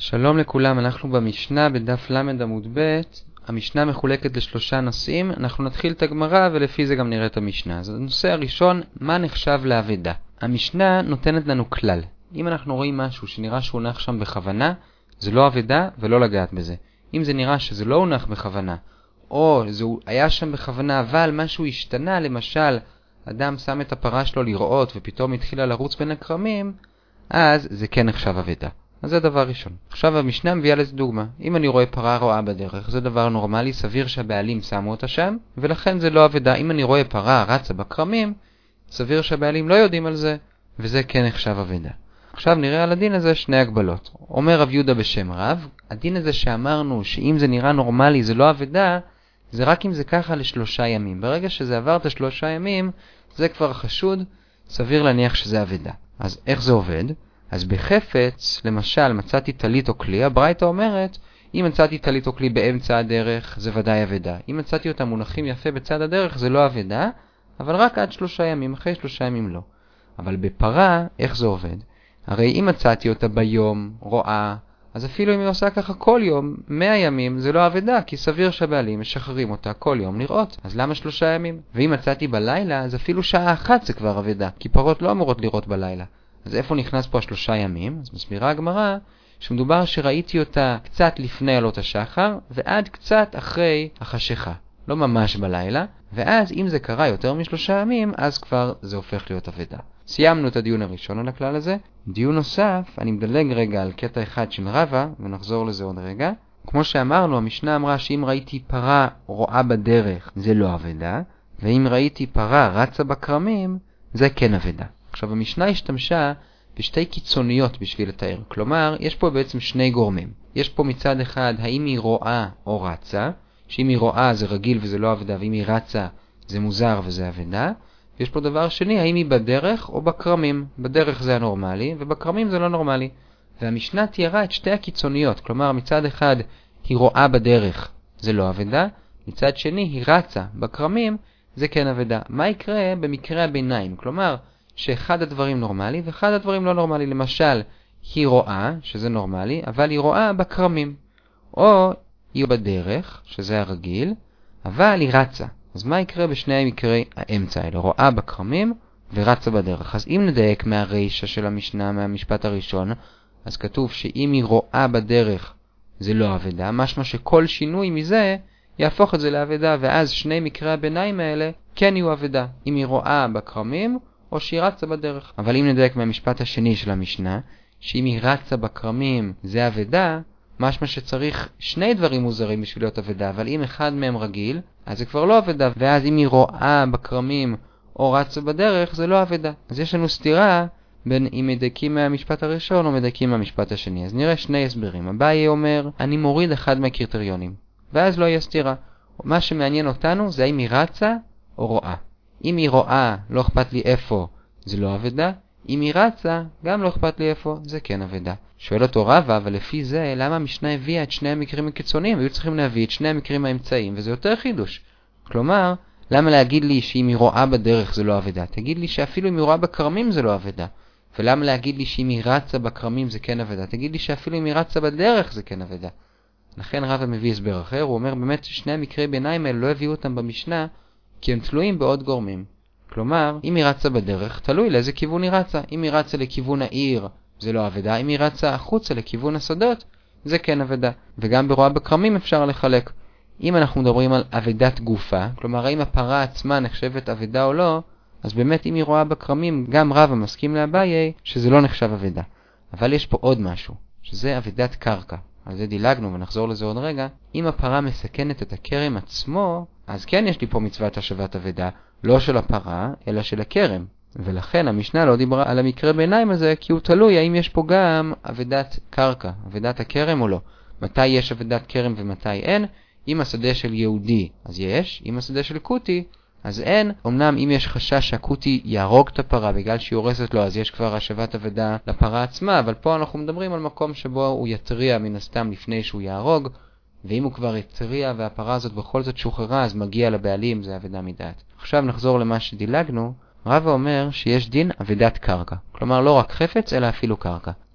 שלום לכולם, אנחנו במשנה בדף למד עמוד ב'. המשנה מחולקת לשלושה נושאים, אנחנו נתחיל את הגמרא ולפי זה גם נראה את המשנה. אז הנושא הראשון, מה נחשב לאבדה? המשנה נותנת לנו כלל. אם אנחנו רואים משהו שנראה שהונח שם בכוונה, זה לא אבדה ולא לגעת בזה. אם זה נראה שזה לא הונח בכוונה, או זה היה שם בכוונה אבל משהו השתנה, למשל אדם שם את הפרה שלו לראות ופתאום התחילה לרוץ בין הכרמים, אז זה כן נחשב אבדה. אז זה דבר ראשון. עכשיו המשנה מביאה לזה דוגמה. אם אני רואה פרה רועה בדרך, זה דבר נורמלי, סביר שהבעלים שמו אותה שם, ולכן זה לא אבדה. אם אני רואה פרה רצה בכרמים, סביר שהבעלים לא יודעים על זה, וזה כן נחשב אבדה. עכשיו נראה על הדין הזה שני הגבלות. אומר רב יהודה בשם רב, הדין הזה שאמרנו שאם זה נראה נורמלי זה לא אבדה, זה רק אם זה ככה לשלושה ימים. ברגע שזה עבר את השלושה ימים, זה כבר חשוד, סביר להניח שזה אבדה. אז איך זה עובד? אז בחפץ, למשל, מצאתי טלית או כלי, הברייתא אומרת, אם מצאתי טלית או כלי באמצע הדרך, זה ודאי אבדה. אם מצאתי אותם מונחים יפה בצד הדרך, זה לא אבדה, אבל רק עד 3 ימים, אחרי 3 ימים לא. אבל בפרה, איך זה עובד? הרי אם מצאתי אותה ביום, רואה, אז אפילו אם היא עושה ככה כל יום, 100 ימים, זה לא אבדה, כי סביר שהבעלים משחררים אותה כל יום לראות. אז למה 3 ימים? ואם מצאתי בלילה, אז אפילו שעה אחת זה כבר אבדה, כי פרות לא אמורות לראות בלילה. אז איפה נכנס פה 3 ימים? אז מסבירה הגמרא שמדובר שראיתי אותה קצת לפני עלות השחר ועד קצת אחרי החשיכה. לא ממש בלילה, ואז אם זה קרה יותר מ3 ימים, אז כבר זה הופך להיות אבדה. סיימנו את הדיון הראשון על הכלל הזה. דיון נוסף, אני מדלג רגע על קטע אחד של רבא, ונחזור לזה עוד רגע. כמו שאמרנו, המשנה אמרה שאם ראיתי פרה רועה בדרך, זה לא אבדה, ואם ראיתי פרה רצה בכרמים, זה כן אבדה. עכשיו המשנה השתמשה בשתי קיצוניות בשביל לתאר. כלומר, יש פה בעצם שני גורמים. יש פה מצד אחד, האם היא רואה או רצה, שאם היא רואה זה רגיל וזה לא אבדה, ואם היא רצה זה מוזר וזה אבדה. ויש פה דבר שני, האם היא בדרך או בכרמים. בדרך זה הנורמלי, ובכרמים זה לא נורמלי. והמשנה תיארה את שתי הקיצוניות. כלומר, מצד אחד היא רואה בדרך, זה לא אבדה. מצד שני, היא רצה בכרמים, זה כן אבדה. מה יקרה במקרה הביניים? כלומר, שאחד הדברים נורמלי ואחד הדברים לא נורמלי. למשל, היא רואה, שזה נורמלי, אבל היא רואה בכרמים. או היא בדרך, שזה הרגיל, אבל היא רצה. אז מה יקרה בשני המקרי האמצע האלה? רואה בכרמים ורצה בדרך. אז אם נדייק מהרישה של המשנה, מהמשפט הראשון, אז כתוב שאם היא רואה בדרך זה לא אבדה, משמע שכל שינוי מזה יהפוך את זה לאבדה, ואז שני מקרי הביניים האלה כן יהיו אבדה. אם היא רואה בכרמים או שהיא רצה בדרך. אבל אם נדייק מהמשפט השני של המשנה, שאם היא רצה בכרמים זה אבדה, משמע שצריך שני דברים מוזרים בשביל להיות אבדה, אבל אם אחד מהם רגיל, אז זה כבר לא אבדה, ואז אם היא רואה בכרמים או רצה בדרך, זה לא אבדה. אז יש לנו סתירה בין אם מדייקים מהמשפט הראשון או מדייקים מהמשפט השני. אז נראה שני הסברים. אביי אומר, אני מוריד אחד מהקריטריונים, ואז לא יהיה סתירה. מה שמעניין אותנו זה האם היא רצה או רואה. אם היא רואה, לא אכפת לי איפה, זה לא אבדה. אם היא רצה, גם לא אכפת לי איפה, זה כן אבדה. שואל אותו רבא, אבל לפי זה, למה המשנה הביאה את שני המקרים הקיצוניים? היו צריכים להביא את שני המקרים האמצעיים, וזה יותר חידוש. כלומר, למה להגיד לי שאם היא רואה בדרך זה לא אבדה? תגיד לי שאפילו אם היא רואה בכרמים זה לא אבדה. ולמה להגיד לי שאם היא רצה בכרמים זה כן אבדה? תגיד לי שאפילו אם היא רצה בדרך זה כן אבדה. לכן רבא מביא הסבר אחר, הוא אומר באמת ששני המקרי ביניים האלה לא הביאו אותם במשנה, כי הם תלויים בעוד גורמים. כלומר, אם היא רצה בדרך, תלוי לאיזה כיוון היא רצה. אם היא רצה לכיוון העיר, זה לא אבדה. אם היא רצה החוצה לכיוון השדות, זה כן אבדה. וגם ברואה בכרמים אפשר לחלק. אם אנחנו מדברים על אבדת גופה, כלומר, האם הפרה עצמה נחשבת אבדה או לא, אז באמת אם היא רואה בכרמים, גם רבא מסכים לאביי שזה לא נחשב אבדה. אבל יש פה עוד משהו, שזה אבדת קרקע. על זה דילגנו ונחזור לזה עוד רגע. אם הפרה מסכנת את הכרם עצמו, אז כן יש לי פה מצוות השבת אבדה, לא של הפרה, אלא של הכרם. ולכן המשנה לא דיברה על המקרה ביניים הזה, כי הוא תלוי האם יש פה גם אבדת קרקע, אבדת הכרם או לא. מתי יש אבדת כרם ומתי אין? אם השדה של יהודי, אז יש. אם השדה של קוטי, אז אין. אמנם אם יש חשש שהקוטי יהרוג את הפרה בגלל שהיא הורסת לו, אז יש כבר השבת אבדה לפרה עצמה, אבל פה אנחנו מדברים על מקום שבו הוא יתריע מן הסתם לפני שהוא יהרוג, ואם הוא כבר יתריע והפרה הזאת בכל זאת שוחררה, אז מגיע לבעלים, זה אבדה מדעת. עכשיו נחזור למה שדילגנו. רבא אומר שיש דין אבדת קרקע. כלומר לא רק חפץ, אלא אפילו קרקע.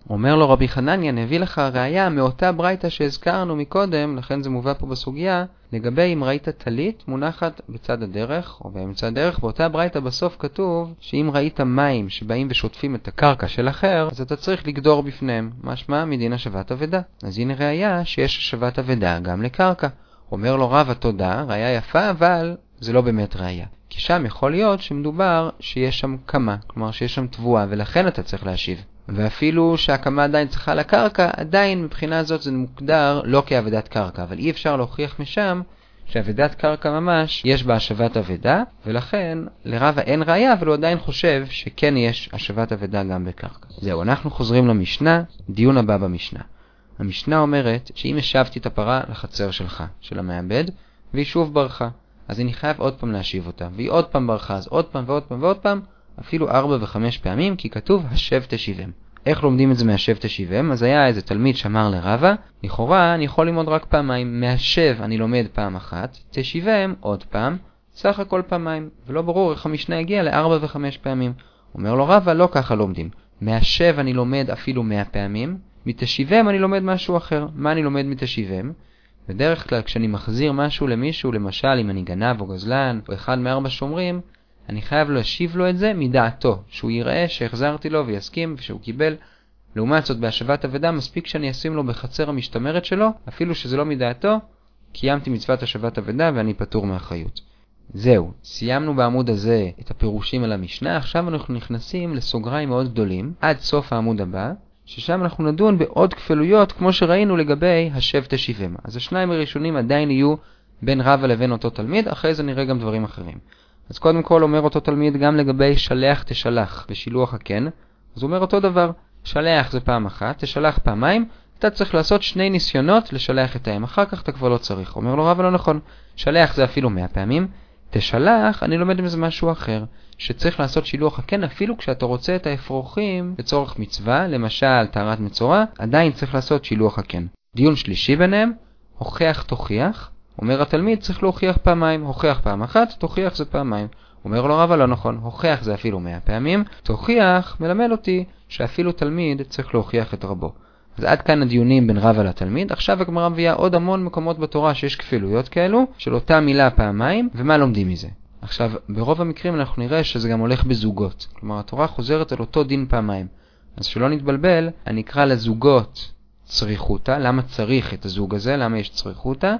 אומר לו רבי חנניה, נביא לך ראיה מאותה ברייתא שהזכרנו מקודם, לכן זה מובא פה בסוגיה, לגבי אם ראית טלית מונחת בצד הדרך או באמצע הדרך, באותה ברייתא בסוף כתוב שאם ראית מים שבאים ושוטפים את הקרקע של אחר, אז אתה צריך לגדור בפניהם, משמע מדין השבת אבדה. אז הנה ראיה שיש השבת אבדה גם לקרקע. אומר לו רבא תודה, ראיה יפה, אבל זה לא באמת ראיה. כי שם יכול להיות שמדובר שיש שם קמה, כלומר שיש שם תבואה, ולכן אתה צריך להשיב. ואפילו שהקמה עדיין צריכה לקרקע, עדיין מבחינה זאת זה מוגדר לא כאבדת קרקע, אבל אי אפשר להוכיח משם שאבדת קרקע ממש יש בה השבת אבדה, ולכן לרבא אין ראיה, אבל הוא עדיין חושב שכן יש השבת אבדה גם בקרקע. זהו, אנחנו חוזרים למשנה, דיון הבא במשנה. המשנה אומרת שאם השבתי את הפרה לחצר שלך, של המעבד, והיא שוב ברחה, אז אני חייב עוד פעם להשיב אותה, והיא עוד פעם ברחה, אז עוד פעם ועוד פעם ועוד פעם, אפילו 4 ו5 פעמים, כי כתוב השב תשיבם. איך לומדים את זה מהשב תשיבם? אז היה איזה תלמיד שאמר לרבא, לכאורה אני יכול ללמוד רק פעמיים, מהשב אני לומד פעם אחת, תשיבם עוד פעם, סך הכל פעמיים, ולא ברור איך המשנה הגיע ל4 ו5 פעמים. אומר לו רבא, לא ככה לומדים. מהשב אני לומד אפילו 100 פעמים, מתשיבם אני לומד משהו אחר. מה אני לומד מתשיבם? בדרך כלל כשאני מחזיר משהו למישהו, למשל אם אני גנב או גזלן או אחד מ4 שומרים, אני חייב להשיב לו את זה מדעתו, שהוא יראה שהחזרתי לו ויסכים ושהוא קיבל. לעומת זאת בהשבת אבדה מספיק שאני אשים לו בחצר המשתמרת שלו, אפילו שזה לא מדעתו, קיימתי מצוות השבת אבדה ואני פטור מאחריות. זהו, סיימנו בעמוד הזה את הפירושים על המשנה, עכשיו אנחנו נכנסים לסוגריים מאוד גדולים, עד סוף העמוד הבא, ששם אנחנו נדון בעוד כפלויות כמו שראינו לגבי השב תשיבם. אז השניים הראשונים עדיין יהיו בין רבא לבין אותו תלמיד, אחרי זה נראה גם דברים אחרים. אז קודם כל אומר אותו תלמיד גם לגבי שלח תשלח בשילוח הקן, אז הוא אומר אותו דבר, שלח זה פעם אחת, תשלח פעמיים, אתה צריך לעשות 2 ניסיונות לשלח את האם, אחר כך אתה כבר לא צריך. אומר לו רבא לא נכון, שלח זה אפילו 100 פעמים, תשלח אני לומד מזה משהו אחר, שצריך לעשות שילוח הקן אפילו כשאתה רוצה את האפרוחים לצורך מצווה, למשל טהרת מצורע, עדיין צריך לעשות שילוח הקן. דיון שלישי ביניהם, הוכח תוכיח, אומר התלמיד צריך להוכיח פעמיים, הוכח פעם אחת, תוכיח זה פעמיים. אומר לו רבא לא נכון, הוכח זה אפילו 100 פעמים, תוכיח מלמד אותי שאפילו תלמיד צריך להוכיח את רבו. אז עד כאן הדיונים בין רבא לתלמיד. עכשיו הגמרא מביאה עוד המון מקומות בתורה שיש כפילויות כאלו, של אותה מילה פעמיים, ומה לומדים מזה? עכשיו, ברוב המקרים אנחנו נראה שזה גם הולך בזוגות. כלומר, התורה חוזרת על אותו דין פעמיים. אז שלא נתבלבל, אני אקרא לזוגות צריכותא, למה צריך את הזוג הזה, למה יש צריכותא,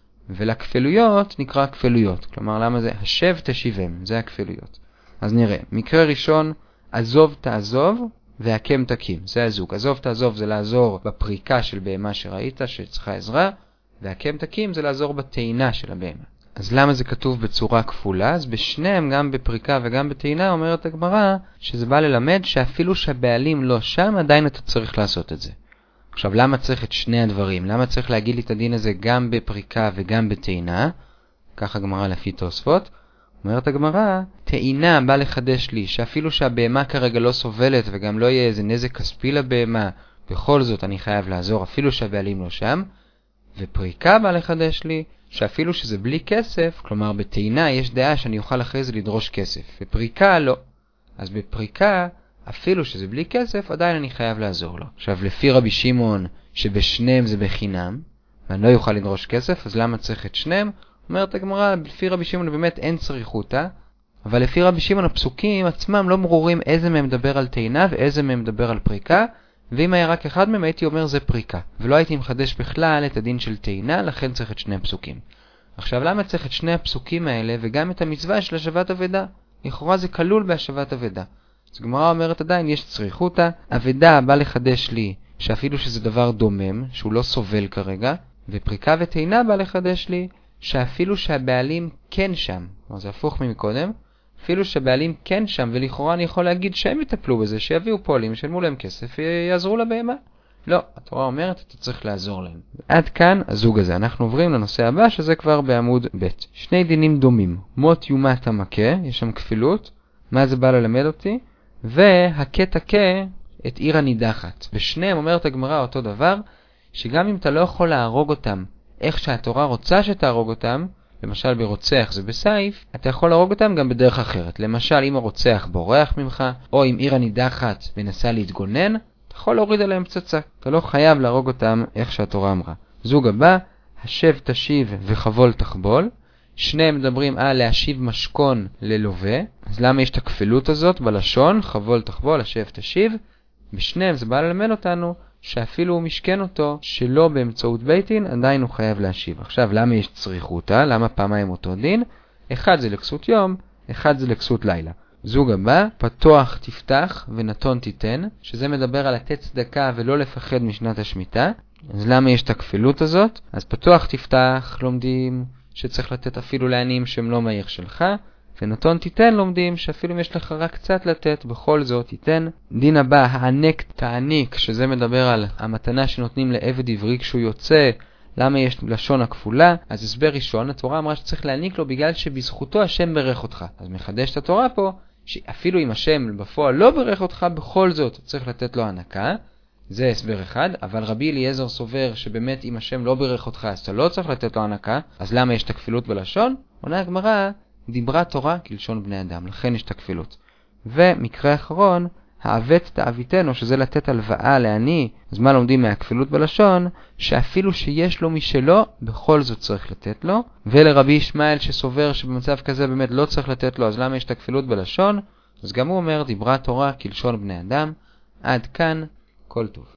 ולכפלויות נקרא כפלויות. כלומר, למה זה השב תשיבם, זה הכפלויות. אז נראה, מקרה ראשון, עזוב תעזוב, והקם תקים, זה הזוג. עזוב תעזוב זה לעזור בפריקה של בהמה שראית שצריכה עזרה, והקם תקים זה לעזור בתאינה של הבהמה. אז למה זה כתוב בצורה כפולה? אז בשניהם, גם בפריקה וגם בתאינה, אומרת הגמרא שזה בא ללמד שאפילו שהבעלים לא שם, עדיין אתה צריך לעשות את זה. עכשיו, למה צריך את שני הדברים? למה צריך להגיד לי את הדין הזה גם בפריקה וגם בתאינה? ככה הגמרא לפי תוספות. אומרת הגמרא, תאינה בא לחדש לי שאפילו שהבהמה כרגע לא סובלת וגם לא יהיה איזה נזק כספי לבהמה, בכל זאת אני חייב לעזור אפילו שהבעלים לא שם. ופריקה בא לחדש לי שאפילו שזה בלי כסף, כלומר בתאינה יש דעה שאני אוכל אחרי זה לדרוש כסף, בפריקה לא. אז בפריקה, אפילו שזה בלי כסף, עדיין אני חייב לעזור לו. עכשיו לפי רבי שמעון שבשניהם זה בחינם, ואני לא יוכל לדרוש כסף, אז למה צריך את שניהם? אומרת הגמרא, לפי רבי שמעון באמת אין צריכותא, אבל לפי רבי שמעון הפסוקים עצמם לא ברורים איזה מהם מדבר על תאינה ואיזה מהם מדבר על פריקה, ואם היה רק אחד מהם הייתי אומר זה פריקה, ולא הייתי מחדש בכלל את הדין של תאינה, לכן צריך את שני הפסוקים. עכשיו למה צריך את שני הפסוקים האלה וגם את המצווה של השבת אבדה? לכאורה זה כלול בהשבת אבדה. אז הגמרא אומרת עדיין יש צריכותא, אבדה בא לחדש לי שאפילו שזה דבר דומם, שהוא לא סובל כרגע, ופריקה ותאינה בא לחדש לי שאפילו שהבעלים כן שם, זה הפוך ממקודם, אפילו שהבעלים כן שם, ולכאורה אני יכול להגיד שהם יטפלו בזה, שיביאו פועלים, ישלמו להם כסף, יעזרו לבהמה. לא, התורה אומרת, אתה צריך לעזור להם. עד כאן הזוג הזה. אנחנו עוברים לנושא הבא, שזה כבר בעמוד ב'. שני דינים דומים. מות יומת המכה, יש שם כפילות, מה זה בא ללמד אותי? והכה תכה את עיר הנידחת. בשניהם אומרת הגמרא אותו דבר, שגם אם אתה לא יכול להרוג אותם, איך שהתורה רוצה שתהרוג אותם, למשל ברוצח זה בסייף, אתה יכול להרוג אותם גם בדרך אחרת. למשל אם הרוצח בורח ממך, או אם עיר הנידחת מנסה להתגונן, אתה יכול להוריד עליהם פצצה. אתה לא חייב להרוג אותם איך שהתורה אמרה. זוג הבא, השב תשיב וחבול תחבול. שניהם מדברים על להשיב משכון ללווה. אז למה יש את הכפילות הזאת בלשון? חבול תחבול, השב תשיב. בשניהם זה בא ללמד אותנו שאפילו הוא משכן אותו שלא באמצעות בית דין, עדיין הוא חייב להשיב. עכשיו, למה יש צריכותא? למה פעמיים אותו דין? אחד זה לכסות יום, אחד זה לכסות לילה. זוג הבא, פתוח תפתח ונתון תיתן, שזה מדבר על לתת צדקה ולא לפחד משנת השמיטה. אז למה יש את הכפילות הזאת? אז פתוח תפתח לומדים שצריך לתת אפילו לעניים שהם לא מהעיר שלך, ונתון תיתן לומדים שאפילו אם יש לך רק קצת לתת, בכל זאת תיתן. דין הבא, הענק תעניק, שזה מדבר על המתנה שנותנים לעבד עברי כשהוא יוצא. למה יש לשון הכפולה? אז הסבר ראשון, התורה אמרה שצריך להעניק לו בגלל שבזכותו השם ברך אותך. אז מחדש את התורה פה, שאפילו אם השם בפועל לא ברך אותך, בכל זאת צריך לתת לו הנקה. זה הסבר אחד, אבל רבי אליעזר סובר שבאמת אם השם לא ברך אותך, אז אתה לא צריך לתת לו הנקה. אז למה יש את הכפילות בלשון? עונה הגמרא, דיברה תורה כלשון בני אדם, לכן יש את הכפילות. ומקרה אחרון, העוות תעביתנו, שזה לתת הלוואה לעני. אז מה לומדים מהכפילות בלשון? שאפילו שיש לו משלו, בכל זאת צריך לתת לו. ולרבי ישמעאל שסובר שבמצב כזה באמת לא צריך לתת לו, אז למה יש את הכפילות בלשון? אז גם הוא אומר, דיברה תורה כלשון בני אדם. עד כאן, כל טוב.